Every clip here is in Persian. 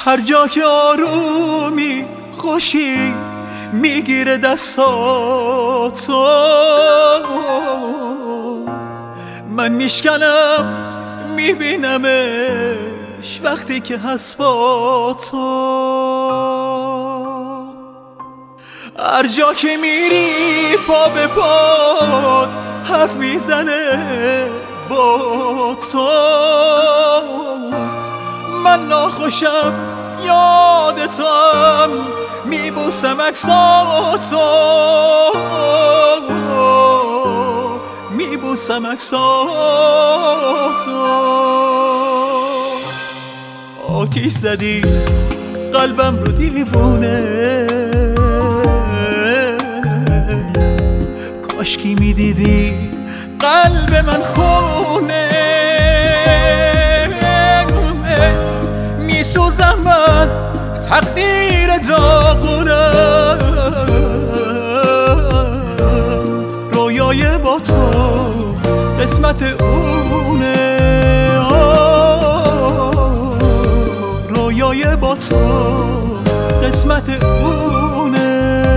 هر جا که آرومی خوشی میگیره دستاتو، من میشکنم میبینمش وقتی که هست با تو. هر جا که میری پا به پاد حرف میزنه با تو، من ناخوشم یادتم میبوسم عکساتو، میبوسم عکساتو. آتیش زدی قلبم رو دیوونه، کاشکی میدیدی قلب من خونه، میسوزم از تقدیر داغونم، رویای با تو قسمت اونه، رویای با تو قسمت اونه.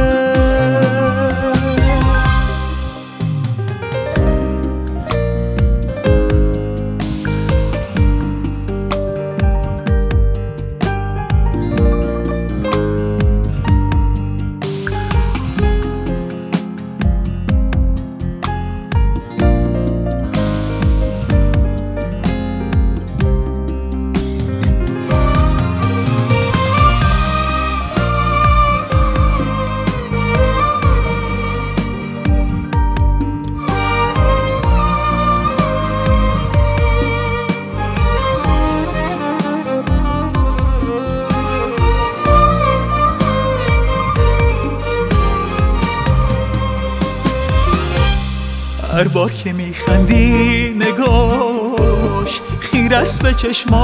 هر بار که میخندی نگاش خیره است به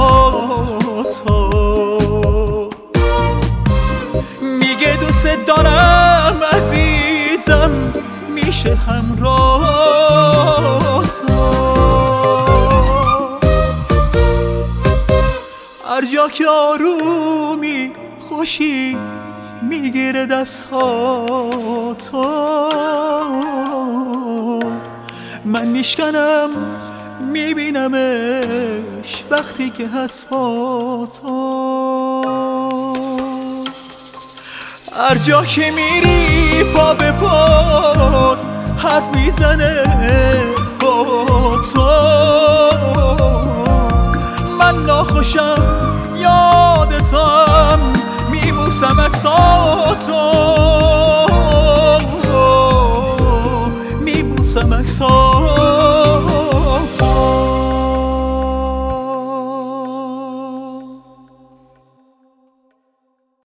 چشماتو، میگه دوست دارم عزیزم میشه همراه تو. هر جا که آرومی خوشی میگیره دستاتو، من میشکنم میبینمش وقتی که هست با تو. هر جا که میری پا به پا حرف میزنه با تو، من ناخوشم یادتم میبوسم عکساتو، میبوسم عکساتو.